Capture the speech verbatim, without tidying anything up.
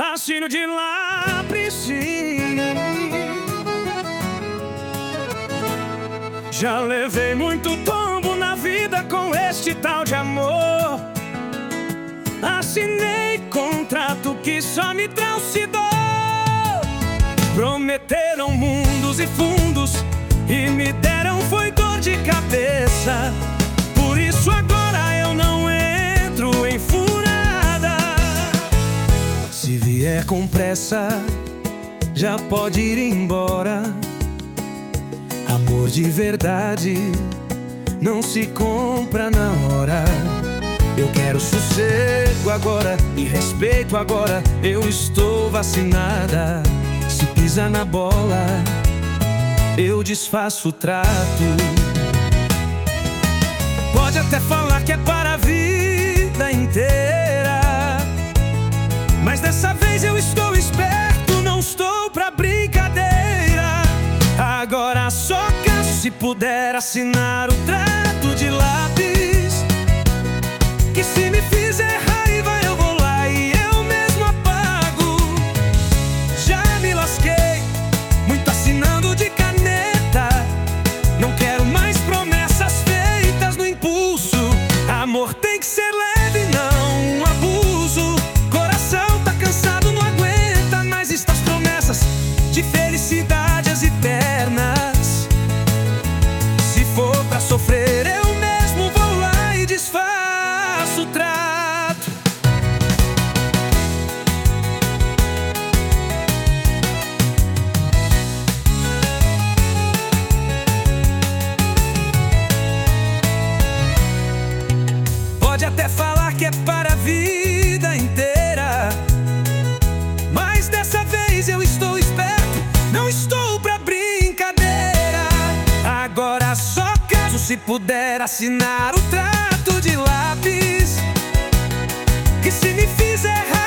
assino de lápis, sim. Já levei muito tombo na vida com este tal de amor. Assinei contrato que só me trouxe dor. Prometeram mundos e fundos e me deram foi dor de cabeça. Por isso agora eu não entro em furada. Se vier com pressa, já pode ir embora. Amor de verdade não se compra na hora. Eu quero sossego agora e respeito agora. Eu estou vacinada. Se pisa na bola, eu desfaço o trato. Pode até falar que é para a vida inteira, mas dessa vez eu estou esperto, não estou pra brincadeira. Agora só caso se puder assinar o trato de lápis, que se me fizer raiva eu vou lá e eu mesmo apago. Já me lasquei muito assinando de caneta. Não quero mais promessas feitas no impulso. Amor tem que ser leve, não um abuso. Coração tá cansado, não aguenta mais estas promessas de felicidades eternas. Se for pra sofrer eu mesmo vou lá e desfaço o trato. Pode até falar que é para a vida inteira, mas dessa vez eu estou esperto, não estou pra brincadeira. Agora só caso se puder assinar o trato de lápis, que se me fizer raiva